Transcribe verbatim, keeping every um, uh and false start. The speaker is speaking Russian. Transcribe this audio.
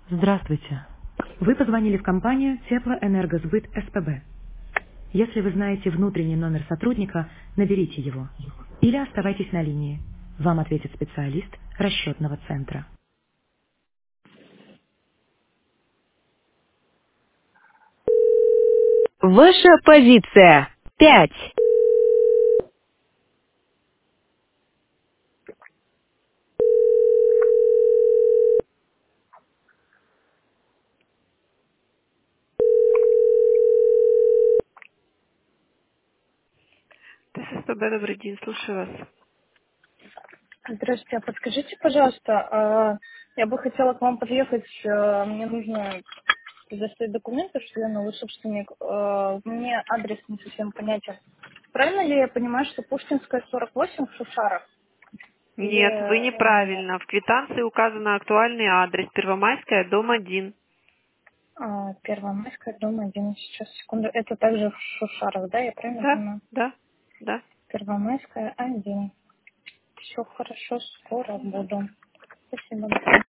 Здравствуйте. Вы позвонили в компанию Теплоэнергосбыт СПБ. Если вы знаете внутренний номер сотрудника, наберите его. Или оставайтесь на линии. Вам ответит специалист расчетного центра. Ваша позиция. Пять. ТССПБ, добрый день, слушаю вас. Здравствуйте, а подскажите, пожалуйста, а, я бы хотела к вам подъехать, а, мне нужно предоставить документы, что я новый собственник. А, Мне адрес не совсем понятен. Правильно ли я понимаю, что Пушкинская, сорок восемь в Шушарах? Или Нет, вы э, неправильно. В квитанции указан актуальный адрес. Первомайская, дом один. а, Первомайская, дом один. Сейчас, секунду. Это также в Шушарах, да? Я правильно Да, понимаю? да, да. Первомайская, один. Все хорошо, скоро буду. Спасибо.